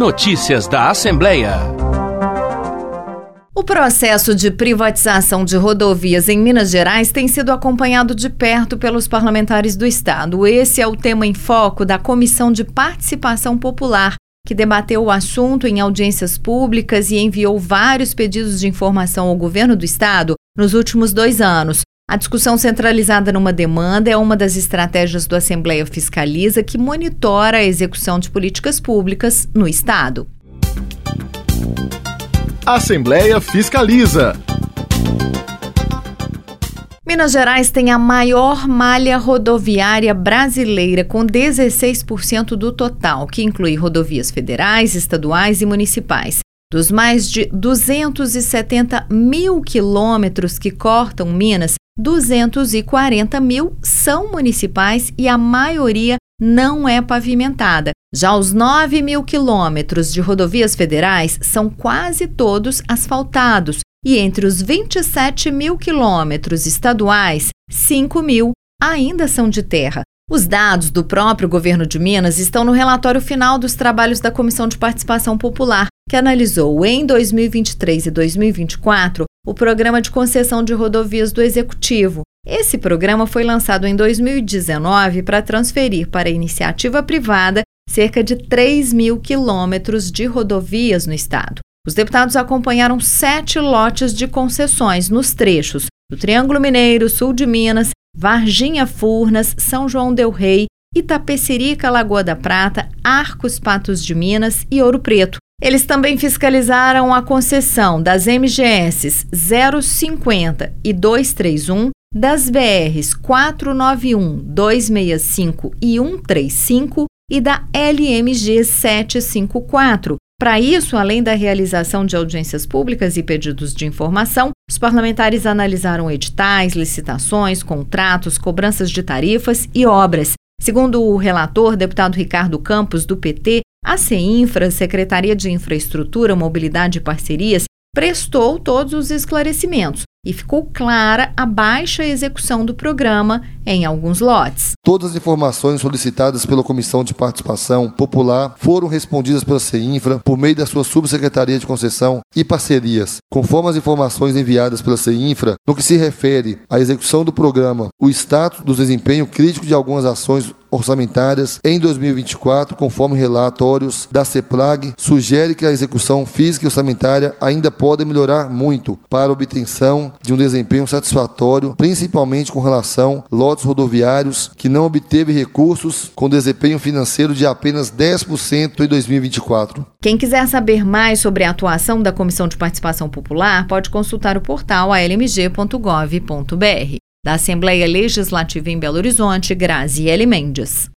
Notícias da Assembleia. O processo de privatização de rodovias em Minas Gerais tem sido acompanhado de perto pelos parlamentares do Estado. Esse é o tema em foco da Comissão de Participação Popular, que debateu o assunto em audiências públicas e enviou vários pedidos de informação ao governo do Estado nos últimos 2 anos. A discussão centralizada numa demanda é uma das estratégias do Assembleia Fiscaliza, que monitora a execução de políticas públicas no Estado. Assembleia Fiscaliza. Minas Gerais tem a maior malha rodoviária brasileira, com 16% do total, que inclui rodovias federais, estaduais e municipais. Dos mais de 270 mil quilômetros que cortam Minas, 240 mil são municipais e a maioria não é pavimentada. Já os 9 mil quilômetros de rodovias federais são quase todos asfaltados e entre os 27 mil quilômetros estaduais, 5 mil ainda são de terra. Os dados do próprio governo de Minas estão no relatório final dos trabalhos da Comissão de Participação Popular, que analisou em 2023 e 2024 o Programa de Concessão de Rodovias do Executivo. Esse programa foi lançado em 2019 para transferir para a iniciativa privada cerca de 3 mil quilômetros de rodovias no estado. Os deputados acompanharam 7 lotes de concessões nos trechos do Triângulo Mineiro, sul de Minas, Varginha Furnas, São João del Rei, Itapecerica, Lagoa da Prata, Arcos Patos de Minas e Ouro Preto. Eles também fiscalizaram a concessão das MGS 050 e 231, das BRs 491, 265 e 135 e da LMG 754. Para isso, além da realização de audiências públicas e pedidos de informação, os parlamentares analisaram editais, licitações, contratos, cobranças de tarifas e obras. Segundo o relator, deputado Ricardo Campos, do PT, a CEINFRA, Secretaria de Infraestrutura, Mobilidade e Parcerias, prestou todos os esclarecimentos e ficou clara a baixa execução do programa em alguns lotes. Todas as informações solicitadas pela Comissão de Participação Popular foram respondidas pela CEINFRA por meio da sua subsecretaria de concessão e parcerias. Conforme as informações enviadas pela CEINFRA, no que se refere à execução do programa, o status do desempenho crítico de algumas ações orçamentárias em 2024, conforme relatórios da CEPLAG, sugere que a execução física e orçamentária ainda pode melhorar muito para a obtenção de um desempenho satisfatório, principalmente com relação a lotes rodoviários que não obteve recursos com desempenho financeiro de apenas 10% em 2024. Quem quiser saber mais sobre a atuação da Comissão de Participação Popular pode consultar o portal almg.gov.br. Da Assembleia Legislativa em Belo Horizonte, Graziele Mendes.